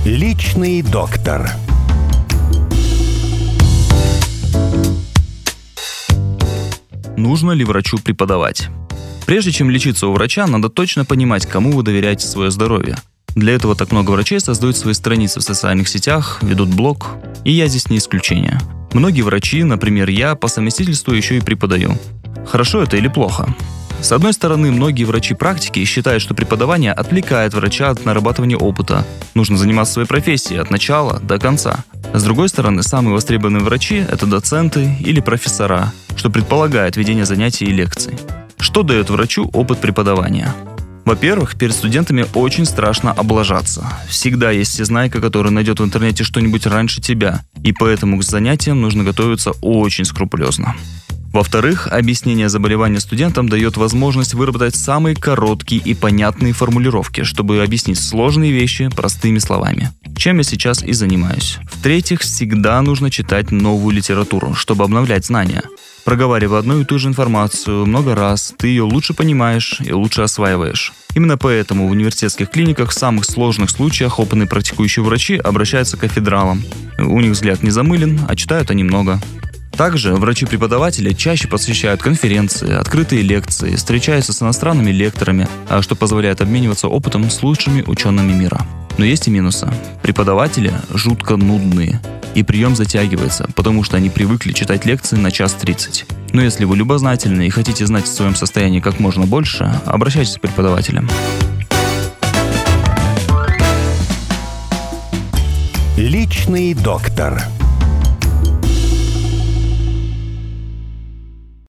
Личный доктор. Нужно ли врачу преподавать? Прежде чем лечиться у врача, надо точно понимать, кому вы доверяете свое здоровье. Для этого так много врачей создают свои страницы в социальных сетях, ведут блог, и я здесь не исключение. Многие врачи, например, я, по совместительству еще и преподаю. Хорошо это или плохо? С одной стороны, многие врачи-практики считают, что преподавание отвлекает врача от нарабатывания опыта. Нужно заниматься своей профессией от начала до конца. С другой стороны, самые востребованные врачи – это доценты или профессора, что предполагает ведение занятий и лекций. Что дает врачу опыт преподавания? Во-первых, перед студентами очень страшно облажаться. Всегда есть всезнайка, который найдет в интернете что-нибудь раньше тебя, и поэтому к занятиям нужно готовиться очень скрупулезно. Во-вторых, объяснение заболевания студентам дает возможность выработать самые короткие и понятные формулировки, чтобы объяснить сложные вещи простыми словами, чем я сейчас и занимаюсь. В-третьих, всегда нужно читать новую литературу, чтобы обновлять знания. Проговаривая одну и ту же информацию много раз, ты ее лучше понимаешь и лучше осваиваешь. Именно поэтому в университетских клиниках в самых сложных случаях опытные практикующие врачи обращаются к кафедралам. У них взгляд не замылен, а читают они много. Также врачи-преподаватели чаще посещают конференции, открытые лекции, встречаются с иностранными лекторами, что позволяет обмениваться опытом с лучшими учеными мира. Но есть и минусы. Преподаватели жутко нудные, и прием затягивается, потому что они привыкли читать лекции на 1:30. Но если вы любознательны и хотите знать о своем состоянии как можно больше, обращайтесь к преподавателям. Личный доктор.